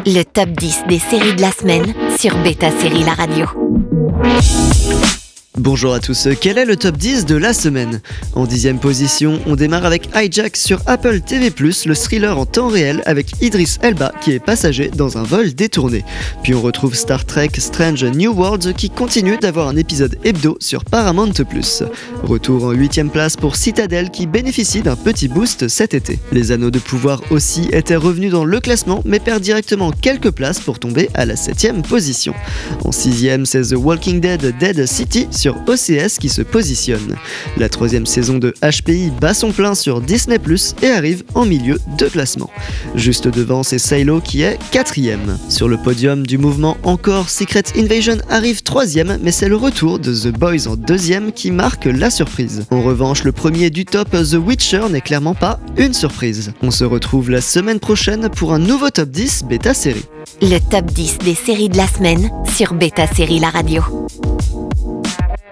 Le top 10 des séries de la semaine sur Beta Série La Radio. Bonjour à tous, quel est le top 10 de la semaine ? En 10e position, on démarre avec Hijack sur Apple TV+, le thriller en temps réel avec Idris Elba qui est passager dans un vol détourné. Puis on retrouve Star Trek Strange New Worlds qui continue d'avoir un épisode hebdo sur Paramount+. Retour en 8e place pour Citadel qui bénéficie d'un petit boost cet été. Les Anneaux de Pouvoir aussi étaient revenus dans le classement mais perdent directement quelques places pour tomber à la 7e position. En 6e, c'est The Walking Dead Dead City sur OCS qui se positionne. La 3e saison de HPI bat son plein sur Disney+, et arrive en milieu de classement. Juste devant, c'est Silo qui est 4e. Sur le podium du mouvement encore, Secret Invasion arrive 3e, mais c'est le retour de The Boys en 2e qui marque la surprise. En revanche, le premier du top, The Witcher, n'est clairement pas une surprise. On se retrouve la semaine prochaine pour un nouveau top 10 Beta Série. Le top 10 des séries de la semaine sur Beta Série La Radio.